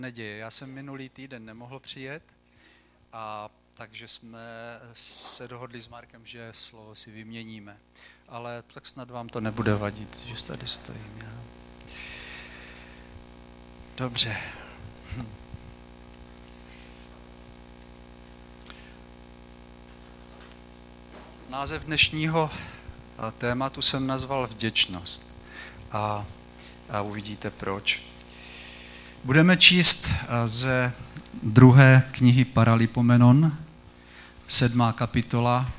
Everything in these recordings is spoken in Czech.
neděje. Já jsem minulý týden nemohl přijet, a takže jsme se dohodli s Markem, že slovo si vyměníme. Ale tak snad vám to nebude vadit, že tady stojím já. Dobře. Název dnešního tématu jsem nazval Vděčnost. A uvidíte proč. Budeme číst ze 2. knihy Paralipomenon, 7. kapitola,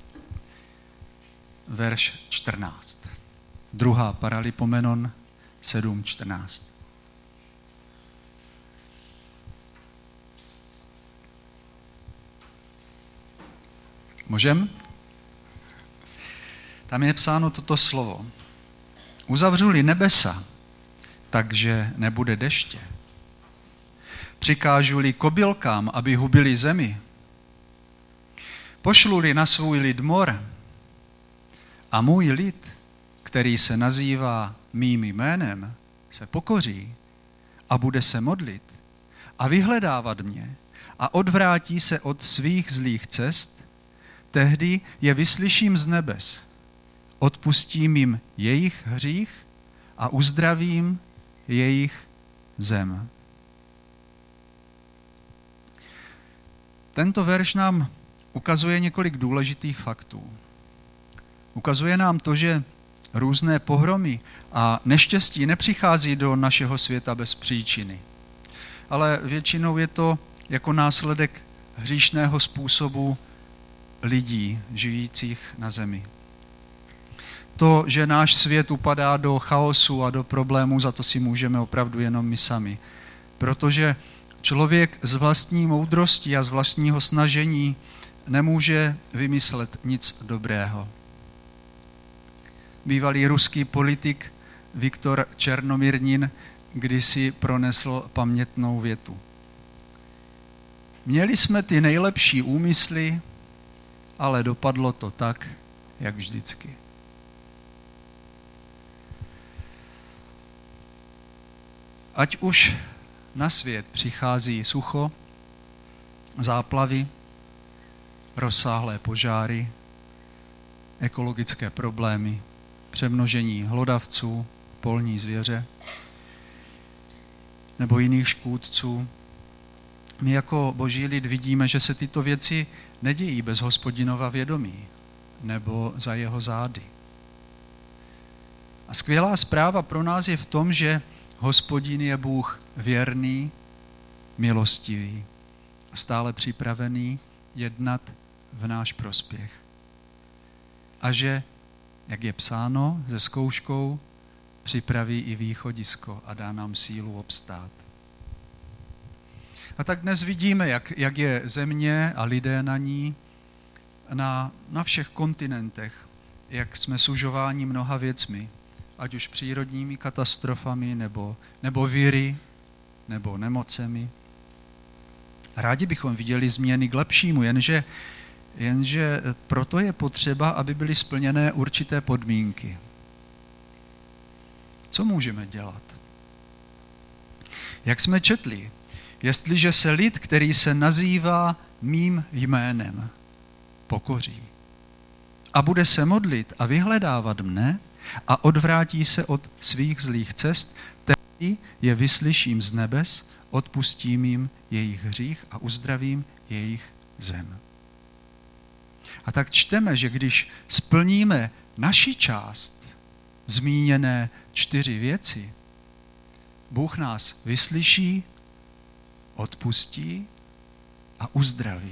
verš 14. 2. Paralipomenon 7:14. Můžem? Tam je psáno toto slovo. Uzavřu-li nebesa, takže nebude deště. Přikážu-li kobylkám, aby hubili zemi. Pošlu-li na svůj lid mor a můj lid, který se nazývá mým jménem, se pokoří a bude se modlit a vyhledávat mě a odvrátí se od svých zlých cest, tehdy je vyslyším z nebes, odpustím jim jejich hřích a uzdravím jejich zem. Tento verš nám ukazuje několik důležitých faktů. Ukazuje nám to, že různé pohromy a neštěstí nepřichází do našeho světa bez příčiny. Ale většinou je to jako následek hříšného způsobu lidí žijících na zemi. To, že náš svět upadá do chaosu a do problémů, za to si můžeme opravdu jenom my sami. Protože člověk z vlastní moudrosti a z vlastního snažení nemůže vymyslet nic dobrého. Bývalý ruský politik Viktor Černomyrnin kdysi pronesl pamětnou větu. Měli jsme ty nejlepší úmysly, ale dopadlo to tak, jak vždycky. Ať už na svět přichází sucho, záplavy, rozsáhlé požáry, ekologické problémy, přemnožení hlodavců, polní zvěře nebo jiných škůdců. My jako boží lid vidíme, že se tyto věci nedějí bez Hospodinova vědomí nebo za jeho zády. A skvělá zpráva pro nás je v tom, že Hospodin je Bůh věrný, milostivý a stále připravený jednat v náš prospěch. A že, jak je psáno, se zkouškou připraví i východisko a dá nám sílu obstát. A tak dnes vidíme, jak je země a lidé na ní, na všech kontinentech, jak jsme sužováni mnoha věcmi, ať už přírodními katastrofami, nebo viry, nebo nemocemi. Rádi bychom viděli změny k lepšímu, jenže proto je potřeba, aby byly splněné určité podmínky. Co můžeme dělat? Jak jsme četli, jestliže se lid, který se nazývá mým jménem, pokoří a bude se modlit a vyhledávat mne a odvrátí se od svých zlých cest, tehdy je vyslyším z nebes, odpustím jim jejich hřích a uzdravím jejich zem. A tak čteme, že když splníme naši část, zmíněné 4 věci, Bůh nás vyslyší, odpustí a uzdraví.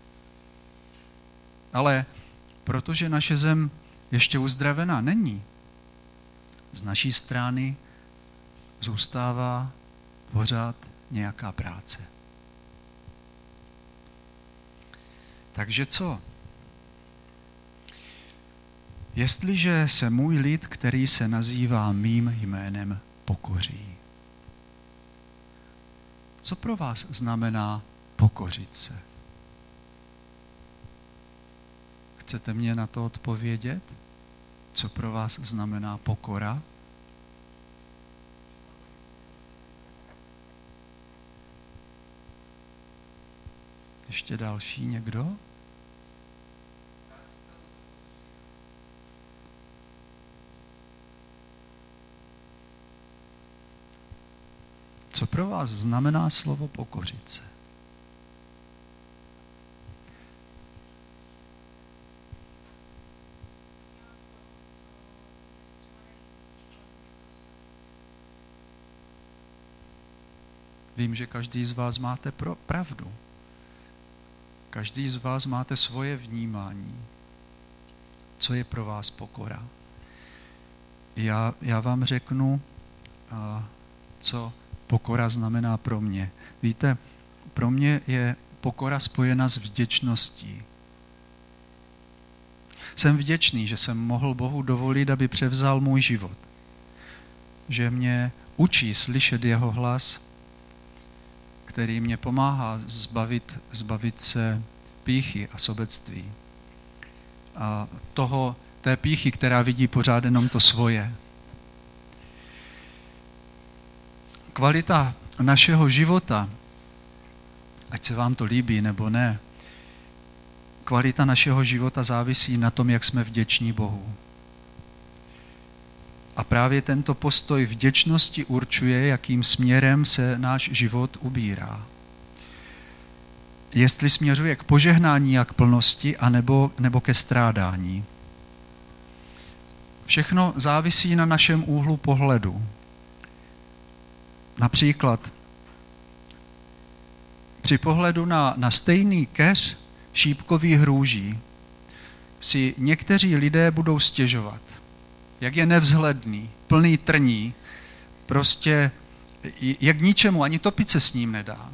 Ale protože naše zem ještě uzdravená není, z naší strany zůstává pořád nějaká práce. Takže co? Jestliže se můj lid, který se nazývá mým jménem, pokoří. Co pro vás znamená pokořit se? Chcete mě na to odpovědět? Co pro vás znamená pokora? Ještě další někdo? Co pro vás znamená slovo pokořit se? Vím, že každý z vás máte pravdu. Každý z vás máte svoje vnímání. Co je pro vás pokora? Já vám řeknu, co pokora znamená pro mě. Víte, pro mě je pokora spojena s vděčností. Jsem vděčný, že jsem mohl Bohu dovolit, aby převzal můj život. Že mě učí slyšet jeho hlas, který mě pomáhá zbavit se pýchy a sobectví. A té pýchy, která vidí pořád jenom to svoje. Kvalita našeho života, ať se vám to líbí nebo ne, kvalita našeho života závisí na tom, jak jsme vděční Bohu. A právě tento postoj vděčnosti určuje, jakým směrem se náš život ubírá. Jestli směřuje k požehnání a k plnosti, nebo ke strádání. Všechno závisí na našem úhlu pohledu. Například při pohledu na stejný keř šípkových růží si někteří lidé budou stěžovat, jak je nevzhledný, plný trní, prostě jak ničemu, ani topit se s ním nedá.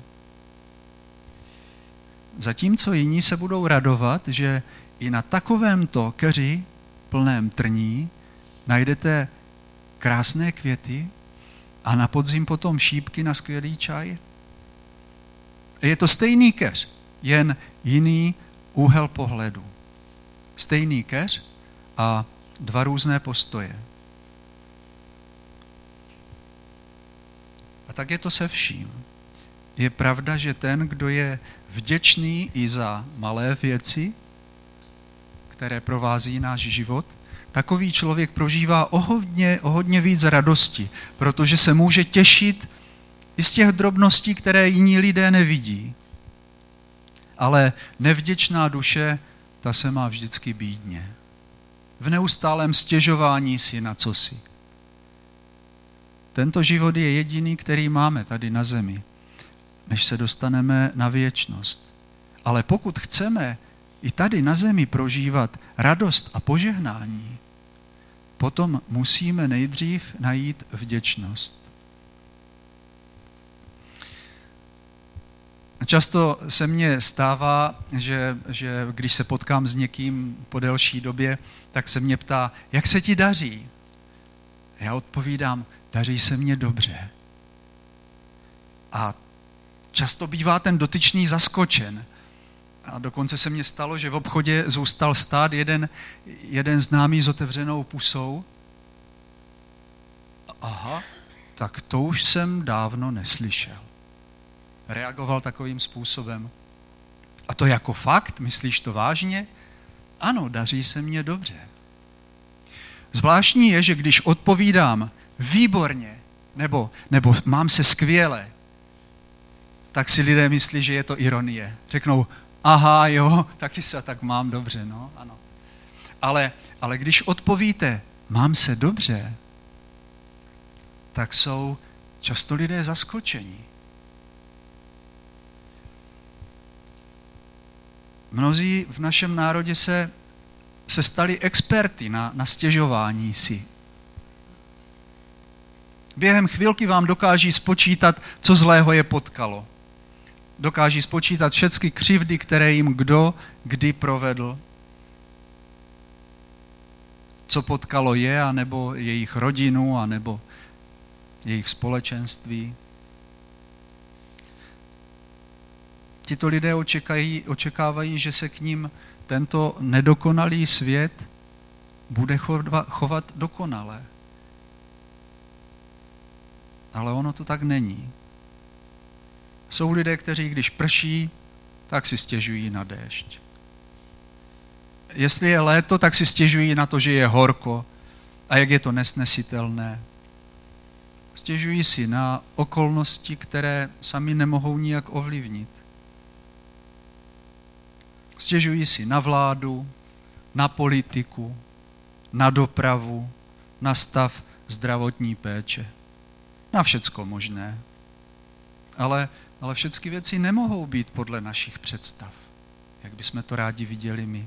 Zatímco jiní se budou radovat, že i na takovémto keři plném trní najdete krásné květy a na podzim potom šípky na skvělý čaj. Je to stejný keř, jen jiný úhel pohledu. Stejný keř a dva různé postoje. A tak je to se vším. Je pravda, že ten, kdo je vděčný i za malé věci, které provází náš život, takový člověk prožívá o hodně víc radosti, protože se může těšit i z těch drobností, které jiní lidé nevidí. Ale nevděčná duše, ta se má vždycky bídně. V neustálém stěžování si na cosi. Tento život je jediný, který máme tady na zemi, než se dostaneme na věčnost. Ale pokud chceme i tady na zemi prožívat radost a požehnání, potom musíme nejdřív najít vděčnost. Často se mně stává, že když se potkám s někým po delší době, tak se mě ptá, jak se ti daří? Já odpovídám, daří se mně dobře. A často bývá ten dotyčný zaskočen. A dokonce se mně stalo, že v obchodě zůstal stát jeden známý s otevřenou pusou. Aha, tak to už jsem dávno neslyšel. Reagoval takovým způsobem. A to jako fakt? Myslíš to vážně? Ano, daří se mně dobře. Zvláštní je, že když odpovídám výborně, nebo mám se skvěle, tak si lidé myslí, že je to ironie. Řeknou, aha, jo, taky se tak mám dobře, no, ano. Ale když odpovíte, mám se dobře, tak jsou často lidé zaskočení. Mnozí v našem národě se stali experty na stěžování si. Během chvilky vám dokáží spočítat, co zlého je potkalo. Dokáží spočítat všechny křivdy, které jim kdo kdy provedl. Co potkalo je, anebo jejich rodinu, anebo jejich společenství. Tito lidé očekávají, že se k ním tento nedokonalý svět bude chovat dokonale. Ale ono to tak není. Jsou lidé, kteří když prší, tak si stěžují na déšť. Jestli je léto, tak si stěžují na to, že je horko a jak je to nesnesitelné. Stěžují si na okolnosti, které sami nemohou nijak ovlivnit. Stěžují si na vládu, na politiku, na dopravu, na stav zdravotní péče. Na všecko možné. Ale všechny věci nemohou být podle našich představ, jak bychom to rádi viděli my.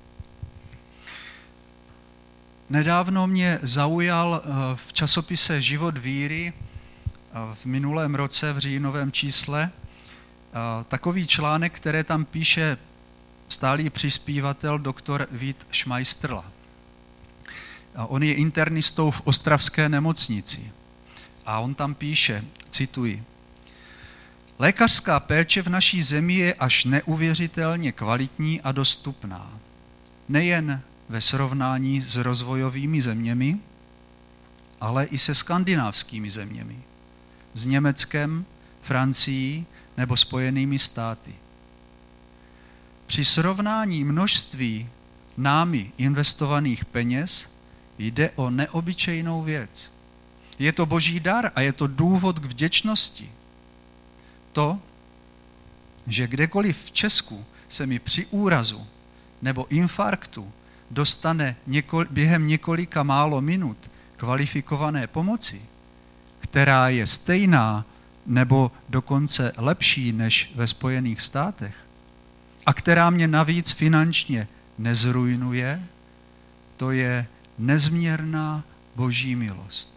Nedávno mě zaujal v časopise Život víry v minulém roce v říjnovém čísle takový článek, které tam píše stálý přispívatel doktor Vít Šmajstrla. On je internistou v ostravské nemocnici a on tam píše, cituji, lékařská péče v naší zemi je až neuvěřitelně kvalitní a dostupná. Nejen ve srovnání s rozvojovými zeměmi, ale i se skandinávskými zeměmi, s Německem, Francií nebo Spojenými státy. Při srovnání množství námi investovaných peněz jde o neobyčejnou věc. Je to boží dar a je to důvod k vděčnosti. To, že kdekoliv v Česku se mi při úrazu nebo infarktu dostane během několika málo minut kvalifikované pomoci, která je stejná nebo dokonce lepší než ve Spojených státech a která mě navíc finančně nezrujnuje, to je nezměrná boží milost.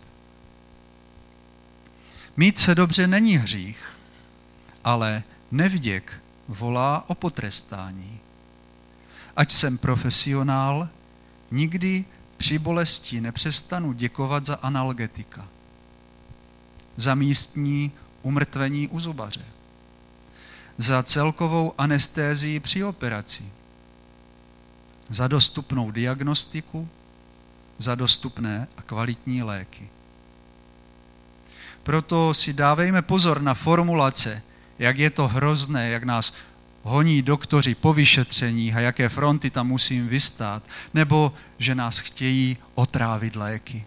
Mít se dobře není hřích, ale nevděk volá o potrestání. Ať jsem profesionál, nikdy při bolesti nepřestanu děkovat za analgetika, za místní umrtvení u zubaře, za celkovou anestézii při operaci, za dostupnou diagnostiku, za dostupné a kvalitní léky. Proto si dávejme pozor na formulace, jak je to hrozné, jak nás honí doktoři po vyšetřeních a jaké fronty tam musím vystát, nebo že nás chtějí otrávit léky.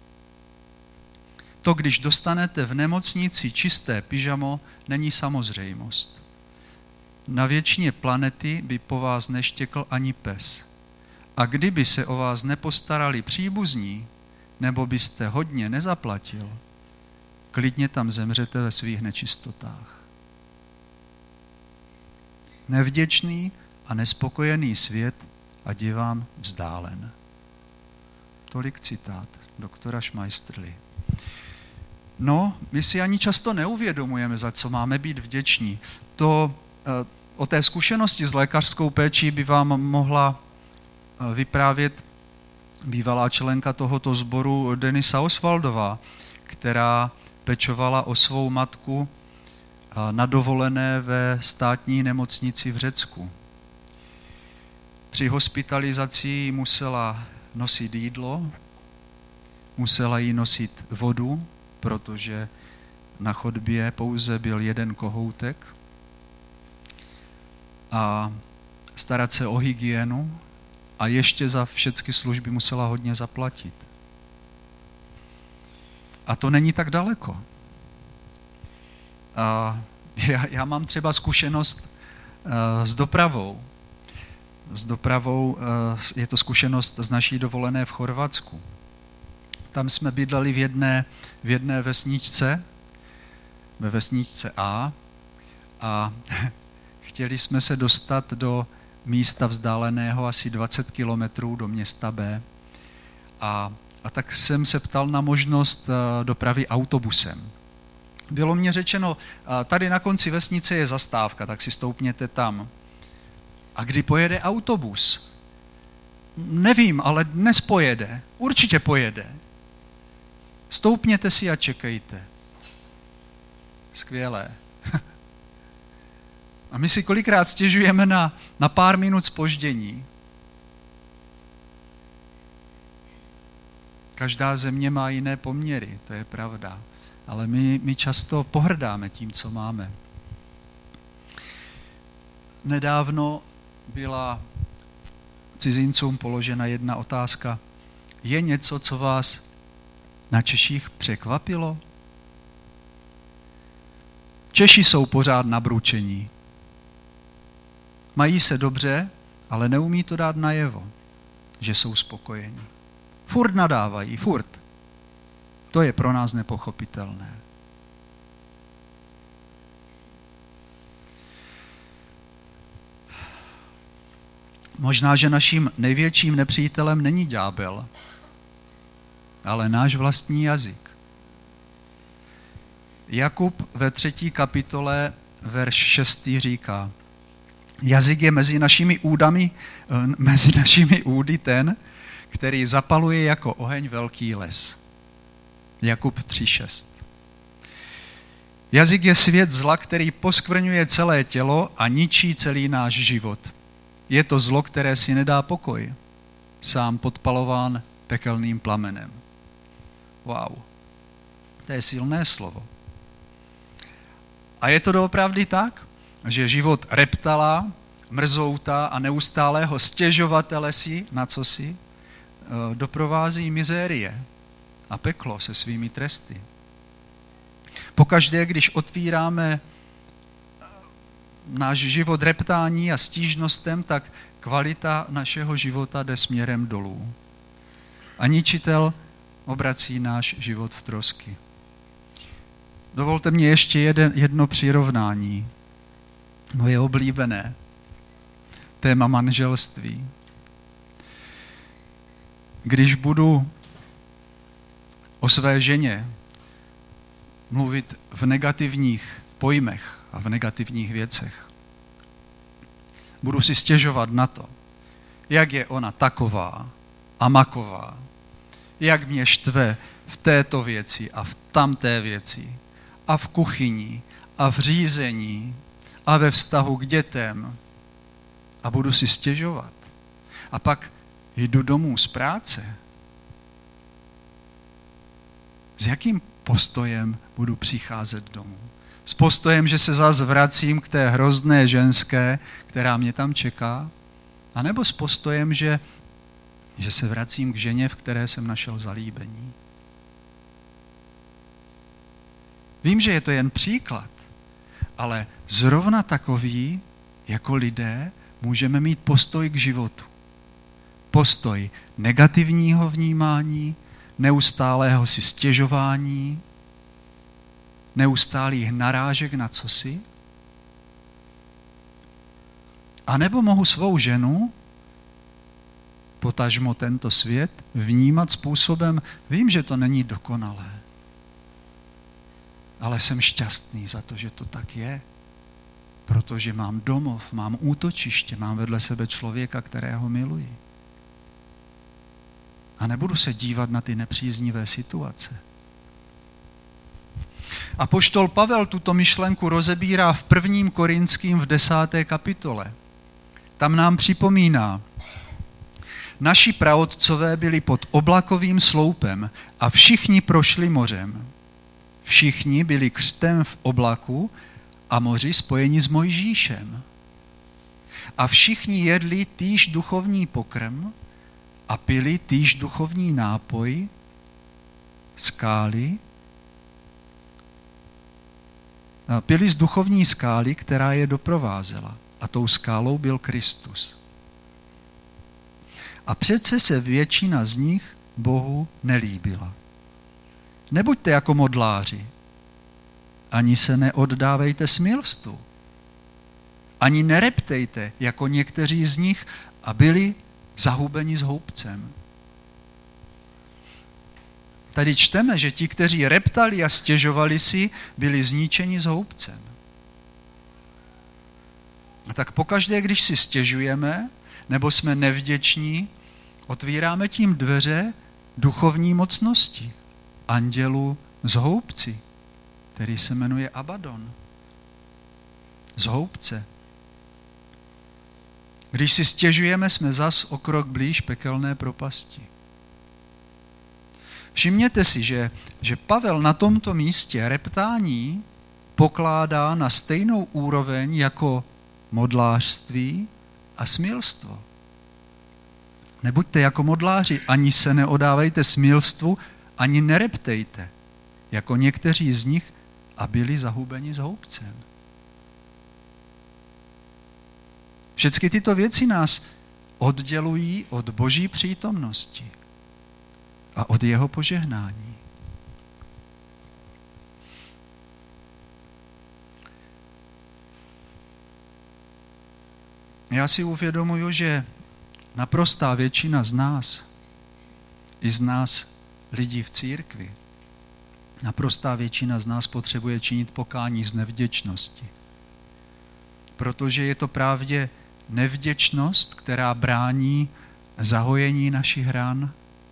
To, když dostanete v nemocnici čisté pyžamo, není samozřejmost. Na většině planety by po vás neštěkl ani pes. A kdyby se o vás nepostarali příbuzní, nebo byste hodně nezaplatil, klidně tam zemřete ve svých nečistotách. Nevděčný a nespokojený svět ať je vám vzdálen. Tolik citát doktora Šmajstrly. No, my si ani často neuvědomujeme, za co máme být vděční. O té zkušenosti s lékařskou péčí by vám mohla vyprávět bývalá členka tohoto sboru Denisa Osvaldová, která pečovala o svou matku na dovolené ve státní nemocnici v Řecku. Při hospitalizaci jí musela nosit jídlo, musela jí nosit vodu, protože na chodbě pouze byl jeden kohoutek, a starat se o hygienu a ještě za všechny služby musela hodně zaplatit. A to není tak daleko. Já mám třeba zkušenost s dopravou. Je to zkušenost z naší dovolené v Chorvatsku. Tam jsme bydleli v jedné vesničce, ve vesničce A chtěli jsme se dostat do místa vzdáleného asi 20 kilometrů do města B. A tak jsem se ptal na možnost dopravy autobusem. Bylo mně řečeno, tady na konci vesnice je zastávka, tak si stoupněte tam. A kdy pojede autobus? Nevím, ale dnes pojede. Určitě pojede. Stoupněte si a čekejte. Skvělé. A my si kolikrát stěžujeme na pár minut zpoždění. Každá země má jiné poměry, to je pravda. Ale my často pohrdáme tím, co máme. Nedávno byla cizincům položena jedna otázka. Je něco, co vás na Češích překvapilo? Češi jsou pořád nabručení. Mají se dobře, ale neumí to dát najevo, že jsou spokojení. Furt nadávají, furt. To je pro nás nepochopitelné. Možná, že naším největším nepřítelem není ďábel, ale náš vlastní jazyk. Jakub ve 3. kapitole, verš 6. říká, jazyk je mezi našimi údy ten, který zapaluje jako oheň velký les. Jakub 3.6. Jazyk je svět zla, který poskvrňuje celé tělo a ničí celý náš život. Je to zlo, které si nedá pokoj, sám podpalován pekelným plamenem. Wow, to je silné slovo. A je to doopravdy tak, že život reptala, mrzouta a neustálého stěžovatele si na cosi doprovází mizérie a peklo se svými tresty. Pokaždé, když otvíráme náš život reptání a stížnostem, tak kvalita našeho života jde směrem dolů. A ničitel obrací náš život v trosky. Dovolte mě ještě jedno přirovnání. Moje oblíbené. Téma manželství. Když budu o své ženě mluvit v negativních pojmech a v negativních věcech, budu si stěžovat na to, jak je ona taková a maková, jak mě štve v této věci a v tamté věci a v kuchyni a v řízení a ve vztahu k dětem a budu si stěžovat. A pak jdu domů z práce. S jakým postojem budu přicházet domů? S postojem, že se zase vracím k té hrozné ženské, která mě tam čeká? A nebo s postojem, že se vracím k ženě, v které jsem našel zalíbení? Vím, že je to jen příklad, ale zrovna takový, jako lidé, můžeme mít postoj k životu. Postoj negativního vnímání, neustálého si stěžování, neustálých narážek na cosi. A nebo mohu svou ženu, potažmo tento svět, vnímat způsobem, vím, že to není dokonalé, ale jsem šťastný za to, že to tak je, protože mám domov, mám útočiště, mám vedle sebe člověka, kterého miluji. A nebudu se dívat na ty nepříznivé situace. Apoštol Pavel tuto myšlenku rozebírá v 1. Korinským v 10. kapitole. Tam nám připomíná, naši praotcové byli pod oblakovým sloupem a všichni prošli mořem. Všichni byli křtem v oblaku a moři spojeni s Mojžíšem. A všichni jedli týž duchovní pokrm a pili týž duchovní nápoj, skály, pili z duchovní skály, která je doprovázela. A tou skálou byl Kristus. A přece se většina z nich Bohu nelíbila. Nebuďte jako modláři, ani se neoddávejte smilstvu, ani nereptejte jako někteří z nich a byli zahubeni s houbcem. Tady čteme, že ti, kteří reptali a stěžovali si, byli zničeni s houbcem. A tak pokaždé, když si stěžujeme, nebo jsme nevděční, otvíráme tím dveře duchovní mocnosti, andělu z houbci, který se jmenuje Abaddon. Z houbce. Když si stěžujeme, jsme zas o krok blíž pekelné propasti. Všimněte si, že Pavel na tomto místě reptání pokládá na stejnou úroveň jako modlářství a smilstvo. Nebuďte jako modláři, ani se neodávejte smilstvu, ani nereptejte, jako někteří z nich, a byli zahubeni s houbcem. Všechny tyto věci nás oddělují od Boží přítomnosti a od jeho požehnání. Já si uvědomuji, že naprostá většina z nás, i z nás lidí v církvi, naprostá většina z nás potřebuje činit pokání z nevděčnosti. Protože je to právě nevděčnost, která brání zahojení našich ran.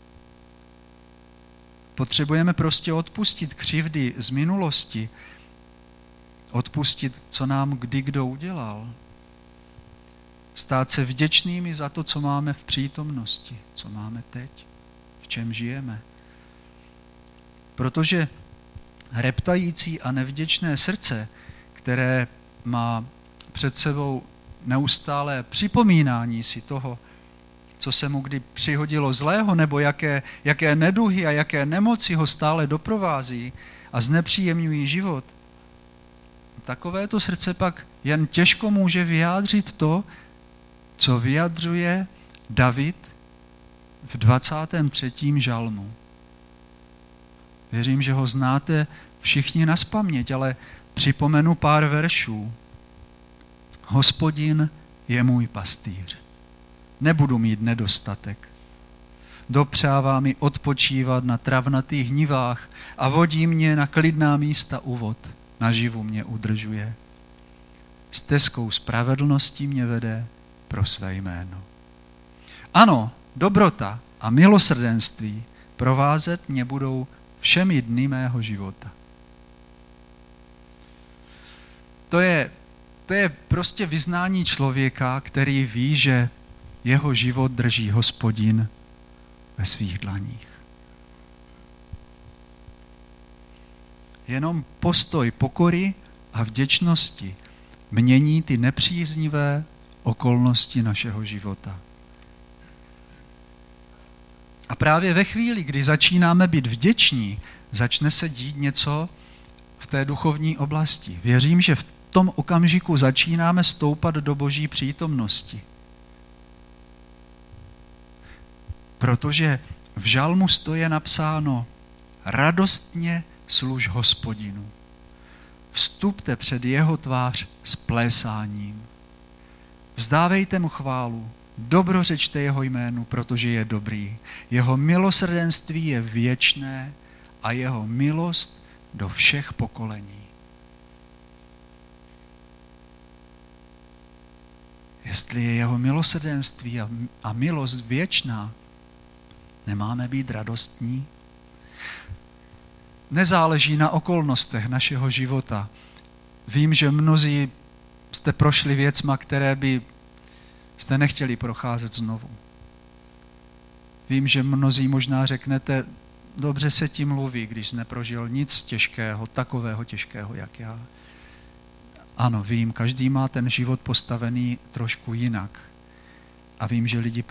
Potřebujeme prostě odpustit křivdy z minulosti, odpustit, co nám kdy kdo udělal. Stát se vděčnými za to, co máme v přítomnosti, co máme teď, v čem žijeme. Protože reptající a nevděčné srdce, které má před sebou neustálé připomínání si toho, co se mu kdy přihodilo zlého, nebo jaké neduhy a jaké nemoci ho stále doprovází a znepříjemňují život, takovéto srdce pak jen těžko může vyjádřit to, co vyjadřuje David v 23. žalmu. Věřím, že ho znáte všichni nazpaměť, ale připomenu pár veršů. Hospodin je můj pastýř. Nebudu mít nedostatek. Dopřává mi odpočívat na travnatých nivách a vodí mě na klidná místa u vod. Naživu mě udržuje. Stezkou spravedlnosti mě vede pro své jméno. Ano, dobrota a milosrdenství provázet mě budou všemi dny mého života. To je prostě vyznání člověka, který ví, že jeho život drží Hospodin ve svých dlaních. Jenom postoj pokory a vděčnosti mění ty nepříznivé okolnosti našeho života. A právě ve chvíli, kdy začínáme být vděční, začne se dít něco v té duchovní oblasti. Věřím, že v tom okamžiku začínáme stoupat do Boží přítomnosti. Protože v žalmu stojí napsáno: radostně služ Hospodinu. Vstupte před jeho tvář s plésáním. Vzdávejte mu chválu, dobrořečte jeho jménu, protože je dobrý. Jeho milosrdenství je věčné a jeho milost do všech pokolení. Jestli je jeho milosrdenství a milost věčná, nemáme být radostní? Nezáleží na okolnostech našeho života. Vím, že mnozí jste prošli věcma, které by jste nechtěli procházet znovu. Vím, že mnozí možná řeknete, dobře se tím mluví, když neprožil nic těžkého, takového těžkého, jak já. Ano, vím, každý má ten život postavený trošku jinak. A vím, že lidi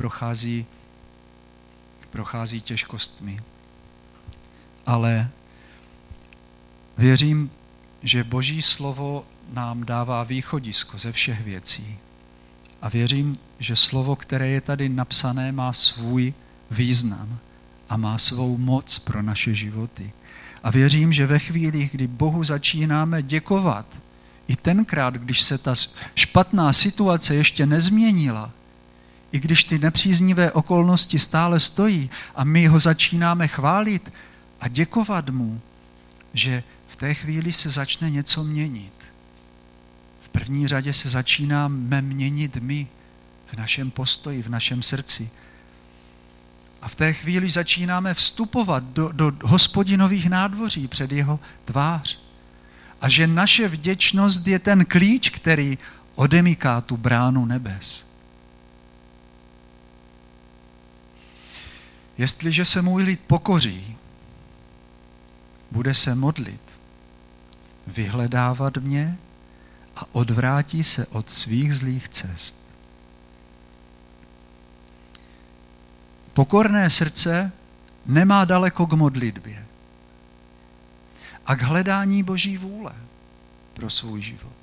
prochází těžkostmi. Ale věřím, že Boží slovo nám dává východisko ze všech věcí. A věřím, že slovo, které je tady napsané, má svůj význam a má svou moc pro naše životy. A věřím, že ve chvílích, kdy Bohu začínáme děkovat, i tenkrát, když se ta špatná situace ještě nezměnila, i když ty nepříznivé okolnosti stále stojí a my ho začínáme chválit a děkovat mu, že v té chvíli se začne něco měnit. V první řadě se začínáme měnit my v našem postoji, v našem srdci. A v té chvíli začínáme vstupovat do Hospodinových nádvoří před jeho tvář. A že naše vděčnost je ten klíč, který odemyká tu bránu nebes. Jestliže se můj lid pokoří, bude se modlit, vyhledávat mě a a odvrátí se od svých zlých cest. Pokorné srdce nemá daleko k modlitbě a k hledání Boží vůle pro svůj život.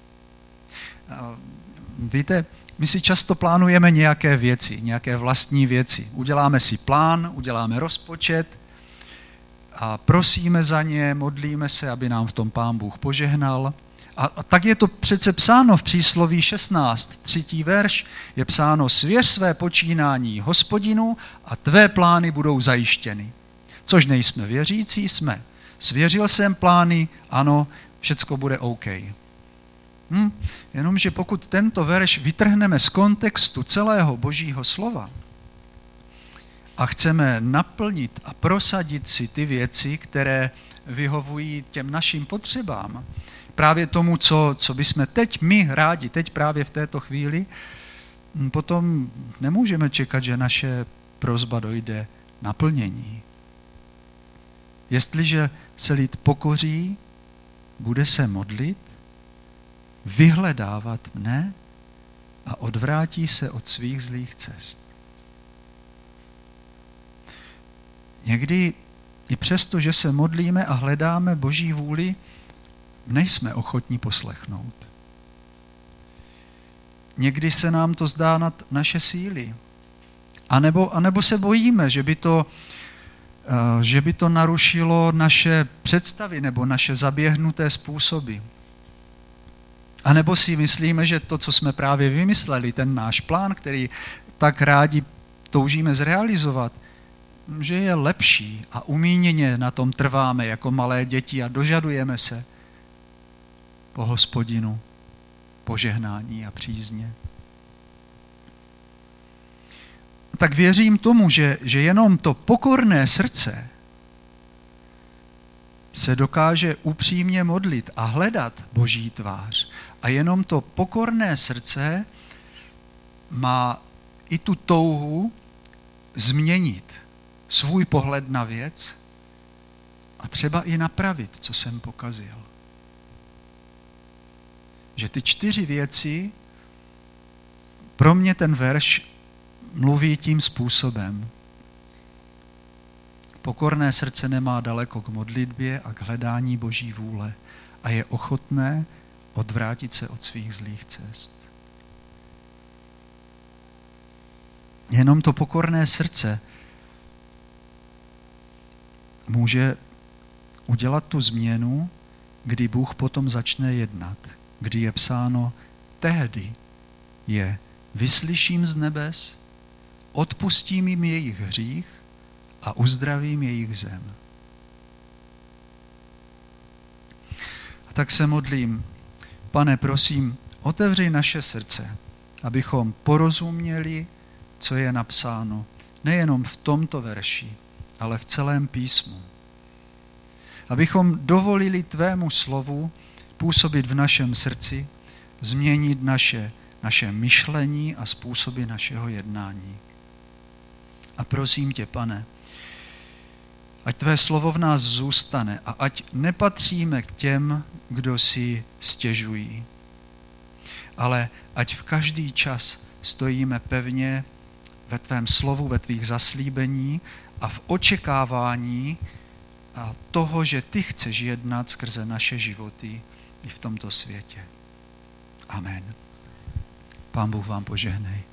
Víte, my si často plánujeme nějaké věci, nějaké vlastní věci. Uděláme si plán, uděláme rozpočet a prosíme za ně, modlíme se, aby nám v tom Pán Bůh požehnal. A tak je to přece psáno v přísloví 16, 3. verš, je psáno: svěř své počínání Hospodinu a tvé plány budou zajištěny. Což nejsme věřící, jsme. Svěřil jsem plány, ano, všecko bude OK. Jenomže pokud tento verš vytrhneme z kontextu celého Božího slova a chceme naplnit a prosadit si ty věci, které vyhovují těm našim potřebám, právě tomu, co bychom teď my rádi, teď právě v této chvíli, potom nemůžeme čekat, že naše prosba dojde naplnění. Jestliže se lid pokoří, bude se modlit, vyhledávat mne a odvrátí se od svých zlých cest. Někdy i přesto, že se modlíme a hledáme Boží vůli, nejsme ochotní poslechnout. Někdy se nám to zdá nad naše síly. A nebo se bojíme, že by to narušilo naše představy nebo naše zaběhnuté způsoby. A nebo si myslíme, že to, co jsme právě vymysleli, ten náš plán, který tak rádi toužíme zrealizovat, že je lepší a umíněně na tom trváme jako malé děti a dožadujeme se po Hospodinu požehnání a přízně. Tak věřím tomu, že jenom to pokorné srdce se dokáže upřímně modlit a hledat Boží tvář. A jenom to pokorné srdce má i tu touhu změnit svůj pohled na věc a třeba i napravit, co jsem pokazil. Že ty 4 věci, pro mě ten verš mluví tím způsobem. Pokorné srdce nemá daleko k modlitbě a k hledání Boží vůle a je ochotné odvrátit se od svých zlých cest. Jenom to pokorné srdce může udělat tu změnu, kdy Bůh potom začne jednat, kdy je psáno: tehdy je vyslyším z nebes, odpustím jim jejich hřích a uzdravím jejich zem. A tak se modlím: Pane, prosím, otevři naše srdce, abychom porozuměli, co je napsáno, nejenom v tomto verši, ale v celém písmu. Abychom dovolili tvému slovu působit v našem srdci, změnit naše myšlení a způsoby našeho jednání. A prosím tě, Pane, ať tvé slovo v nás zůstane a ať nepatříme k těm, kdo si stěžují, ale ať v každý čas stojíme pevně ve tvém slovu, ve tvých zaslíbení a v očekávání toho, že ty chceš jednat skrze naše životy i v tomto světě. Amen. Pán Bůh vám požehnej.